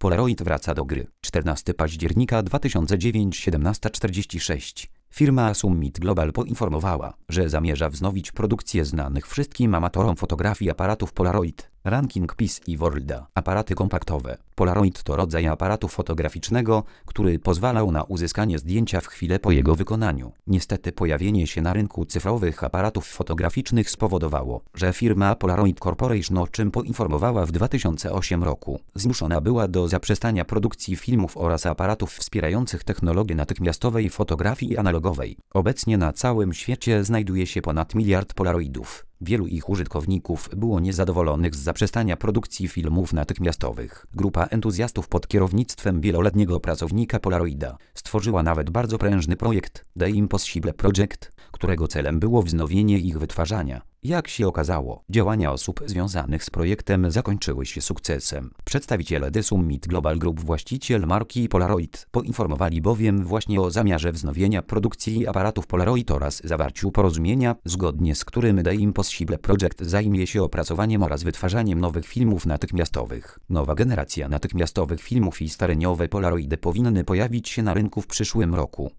Polaroid wraca do gry. 14 października 2009, 17:46. Firma Summit Global poinformowała, że zamierza wznowić produkcję znanych wszystkim amatorom fotografii aparatów Polaroid. Ranking PC i Worlda. Aparaty kompaktowe. Polaroid to rodzaj aparatu fotograficznego, który pozwalał na uzyskanie zdjęcia w chwilę po jego wykonaniu. Niestety pojawienie się na rynku cyfrowych aparatów fotograficznych spowodowało, że firma Polaroid Corporation, o czym poinformowała w 2008 roku, zmuszona była do zaprzestania produkcji filmów oraz aparatów wspierających technologię natychmiastowej fotografii analogowej. Obecnie na całym świecie znajduje się ponad 1 miliard Polaroidów. Wielu ich użytkowników było niezadowolonych z zaprzestania produkcji filmów natychmiastowych. Grupa entuzjastów pod kierownictwem wieloletniego pracownika Polaroida stworzyła nawet bardzo prężny projekt The Impossible Project, którego celem było wznowienie ich wytwarzania. Jak się okazało, działania osób związanych z projektem zakończyły się sukcesem. Przedstawiciele The Summit Global Group, właściciel marki Polaroid, poinformowali bowiem właśnie o zamiarze wznowienia produkcji aparatów Polaroid oraz zawarciu porozumienia, zgodnie z którym The Impossible Project zajmie się opracowaniem oraz wytwarzaniem nowych filmów natychmiastowych. Nowa generacja natychmiastowych filmów i stareniowe Polaroidy powinny pojawić się na rynku w przyszłym roku.